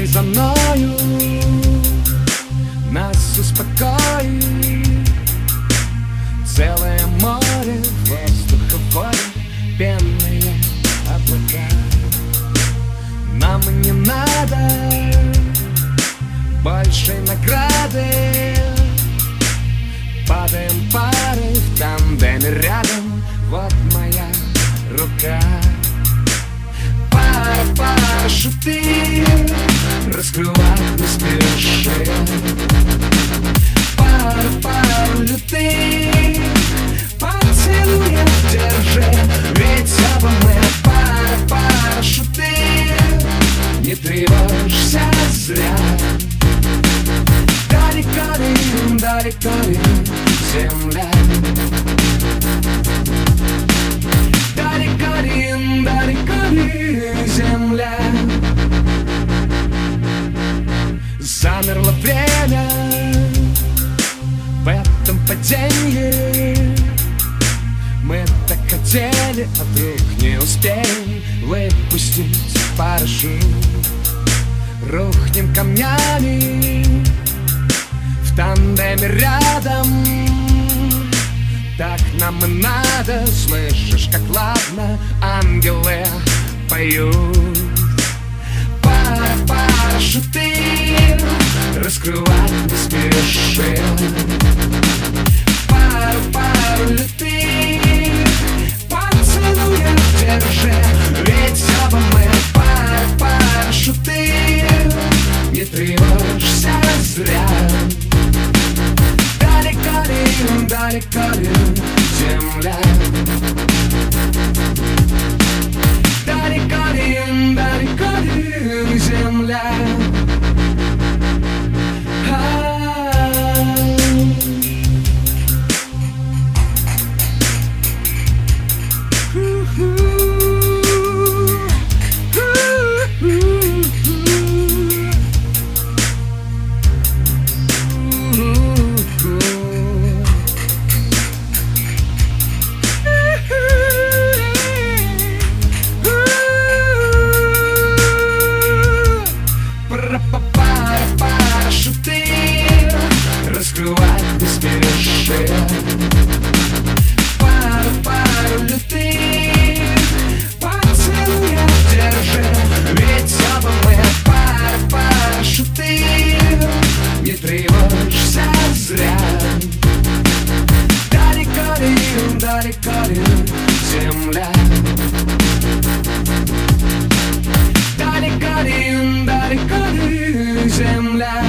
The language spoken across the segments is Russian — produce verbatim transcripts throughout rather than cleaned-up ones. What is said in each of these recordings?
за мною, нас успокоит целое море воздуха, воля, пенные облака. Нам не надо большей награды, падаем пары в тандеме рядом, вот моя рука. Пара, парашюты раскрывать не спеши. Пара, полеты поцелуем держи. Ведь оба мы пара, парашюты, не тревожься зря. Далеко ли, далеко ли земля? Далеко ли, далеко ли земля? Замерло время в этом падении. Мы так хотели, а вдруг не успеем выпустить парашют. Рухнем камнями в тандеме рядом. Так нам и надо, слышишь, как ладно ангелы поют. Пара, парашюты раскрывать не спеши. Пару, пару леты поцелуем держи. Ведь оба мы пара, парашюты, не тревожься зря. Далеко ли, далеко ли земля? Далеко ли, далеко ли земля? Раскрывать не спеши. Пару, пару леты поцелуем держи. Ведь оба мы пара, парашюты, не тревожься зря. Далеко ли, далеко ли земля? Далеко ли, далеко ли земля?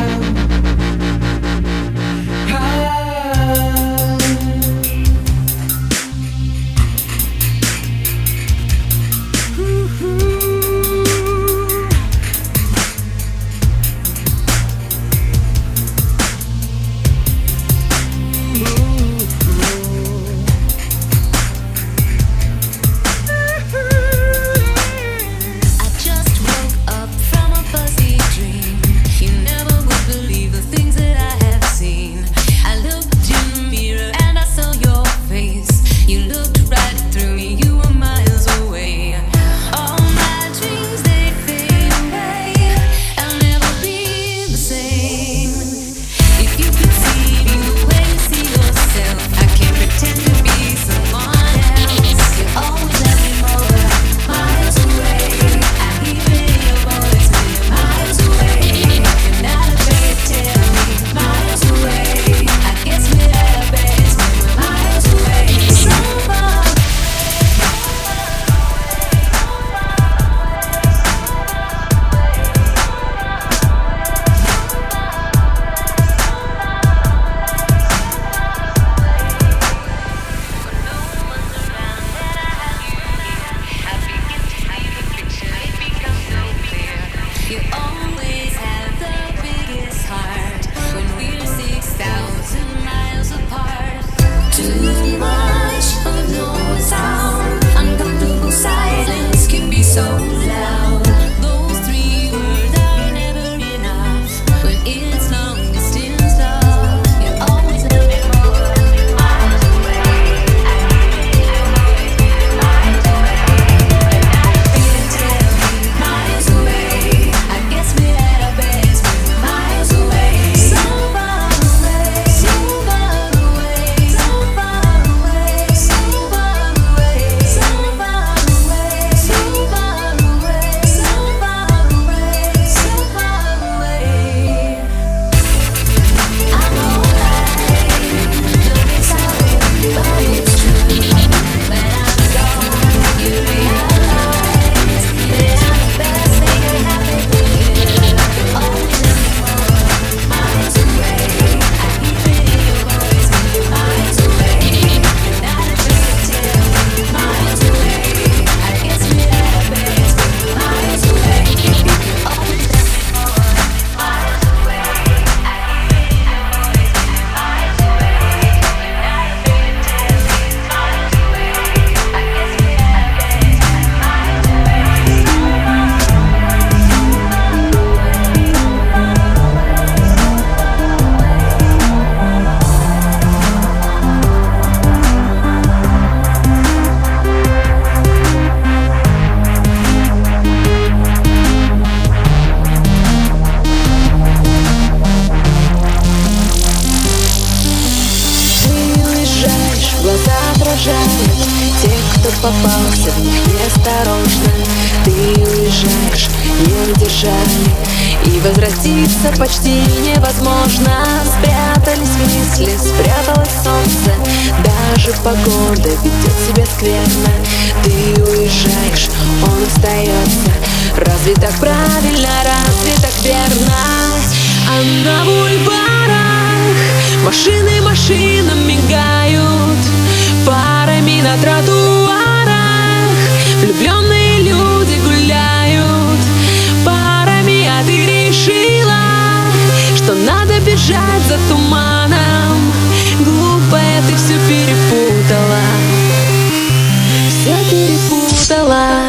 провожают тех, кто попался в них неосторожно. Ты уезжаешь, не удержали, и возвратиться почти невозможно. Спрятались мысли, спряталось солнце, даже погода ведет себя скверно. Ты уезжаешь, он остается. Разве так правильно, разве так верно? А на бульварах машины машинам мигают, фарами на тротуарах влюбленные люди гуляют парами. А ты решила, что надо бежать за туманом. Глупая, ты все перепутала, все перепутала.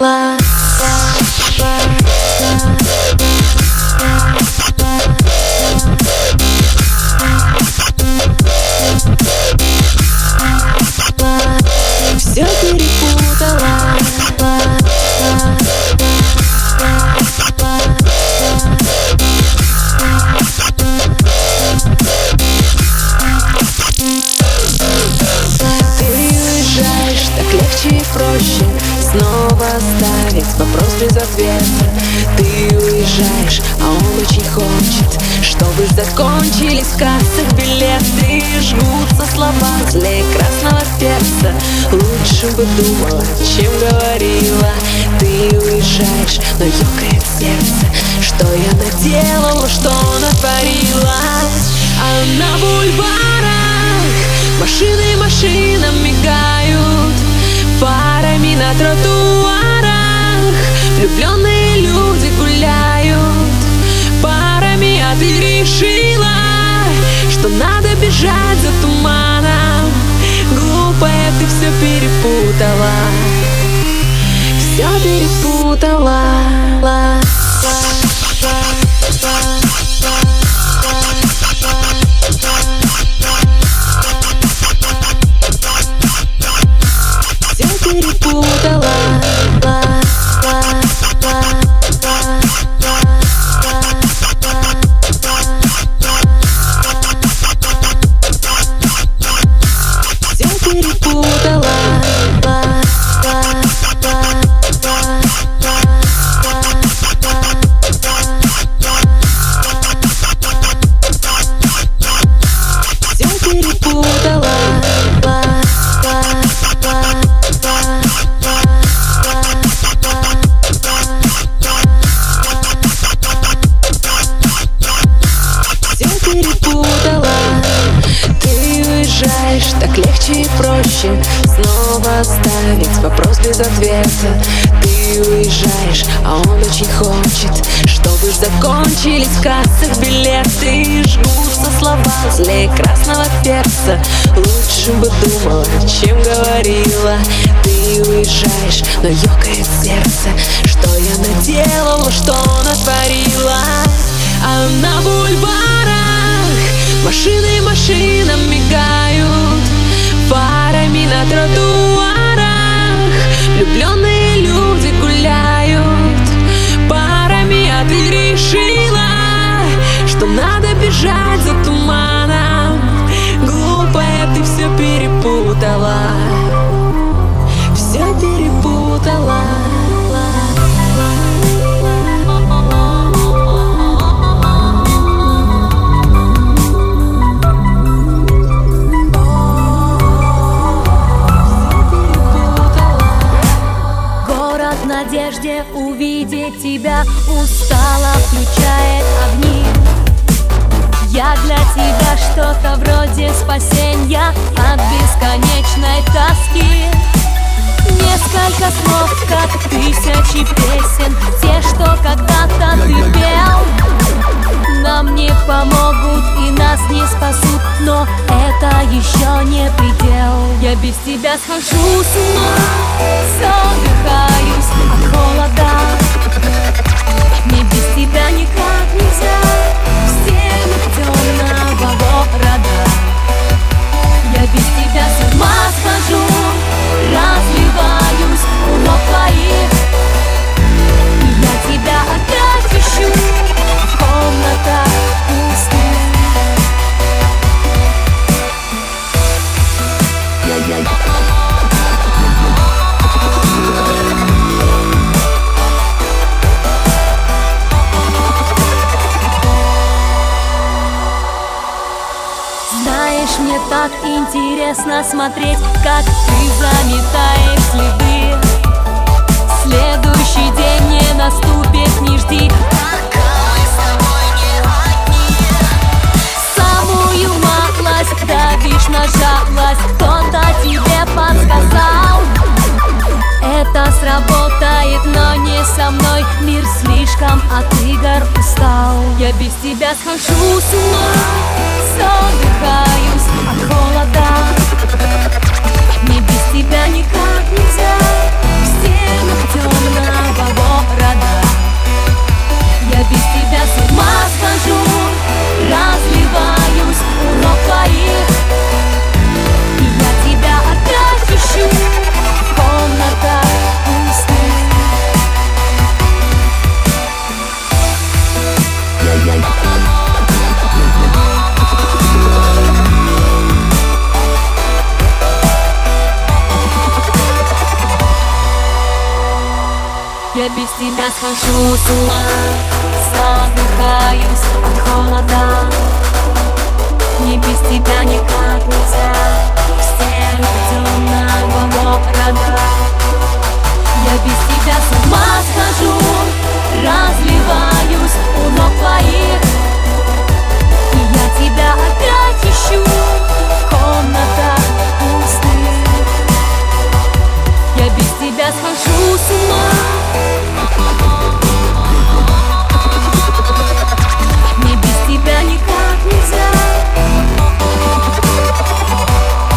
Все перепутала. Ты уезжаешь, так легче и проще снова оставить вопрос без ответа. Ты уезжаешь, а он очень хочет, чтобы закончились в кассах билеты. Жгутся слова злее красного перца. Лучше бы думала, чем говорила. Ты уезжаешь, но ёкает сердце. Что я наделала, что натворила? А на бульварах машины машинам мигают, фарами на тротуарах влюбленные люди гуляют парами. А ты решила, что надо бежать за туманом. Глупая, ты все перепутала, все перепутала. Все перепутала. Все перепутала. Все перепутала. Все перепутала. Ты уезжаешь, так легче и проще снова оставить вопрос без ответа. Ты уезжаешь, а он очень хочет, чтобы закончились в кассах билеты. Жгутся слова злее красного перца. Лучше бы думала, чем говорила. Ты уезжаешь, но ёкает сердце. Что я наделала, что натворила? А на бульварах машины машинам мигают, фарами на тротуарах влюбленные люди гуляют парами. А ты решила, что надо бежать за туманом. Глупая, ты все перепутала, все перепутала. В надежде увидеть тебя устало включает огни. Я для тебя что-то вроде спасения от бесконечной тоски. Несколько слов, как тысячи песен, те, что когда-то ты пел, нам не помогут и нас не спасут, но это еще не предел. Я без тебя схожу с ума, задыхаюсь от холода. Мне без тебя никак нельзя в стенах темного города. Я без тебя с ума схожу, разливаюсь у ног твоих. И я тебя опять ищу в комнатах пустых. Я, я, я. так интересно смотреть, как ты заметаешь следы. Следующий день не наступит, не жди, пока мы с тобой не одни. Самую малость давишь на жалость, кто-то тебе подсказал. Это сработает, но не со мной. Мир слишком от игр устал. Я без тебя схожу с ума, задыхаюсь от холода. Мне без тебя никак нельзя в стенах темного города. Я без тебя с ума схожу, разливаюсь у ног твоих. И я тебя опять ищу в комнатах пустых. Я без тебя схожу с ума, задыхаюсь от холода. Мне без тебя никак нельзя в стенах темного города. Я без тебя с ума схожу, разливаюсь у ног твоих. И я тебя опять ищу в комнатах пустых. Я без тебя схожу с ума. Мне без тебя никак нельзя.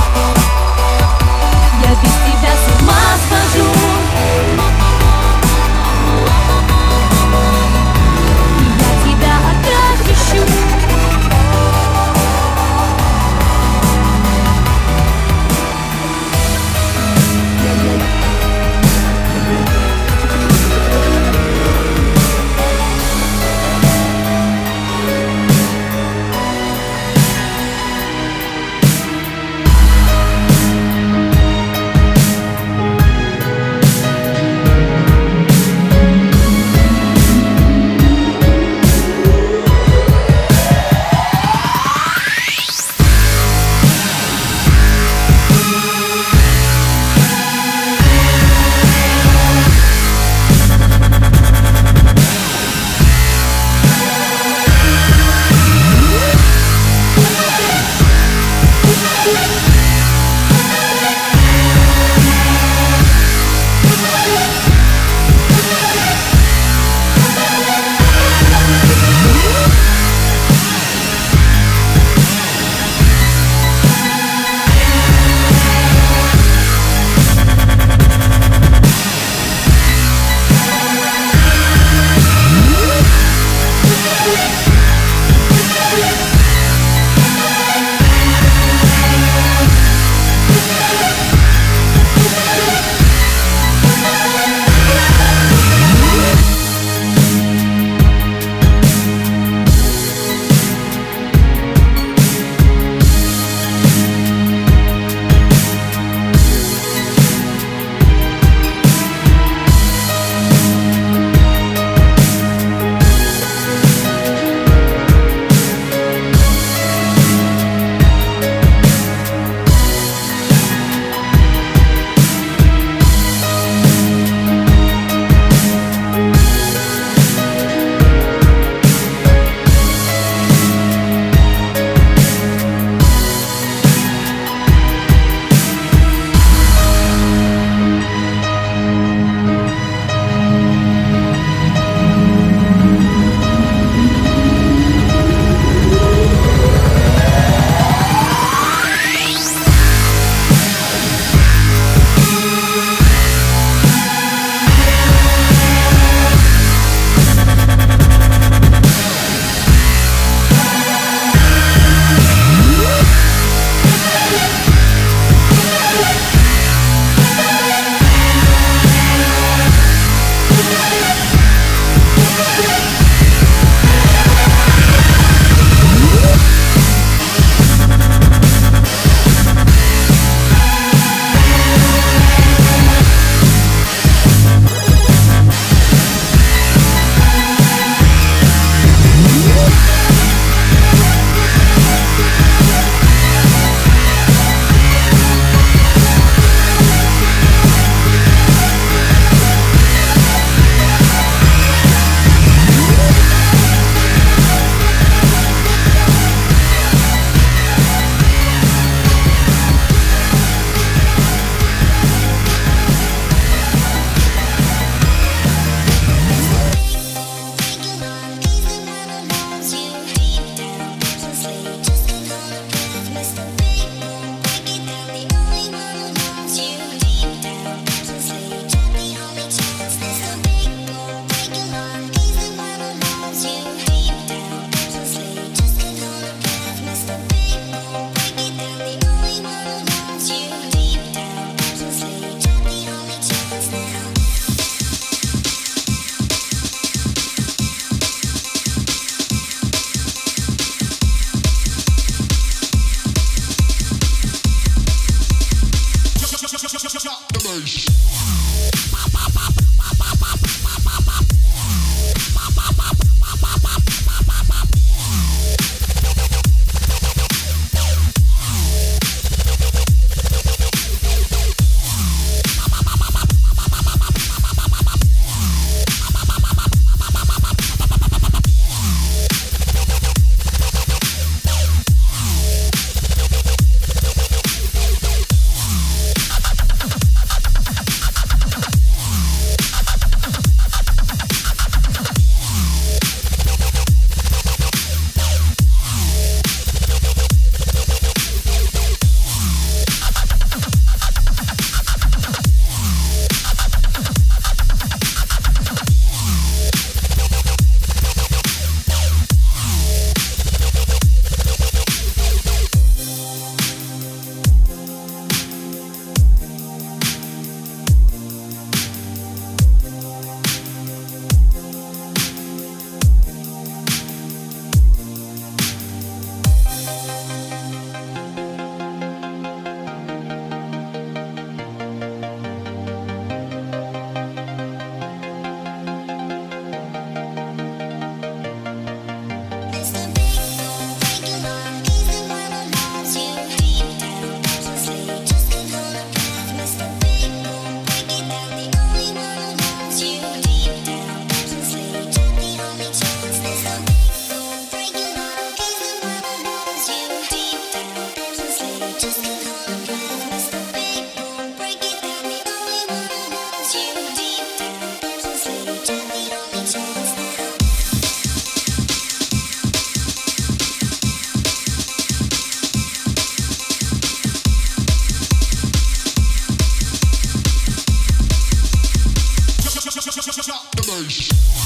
Shut the bass.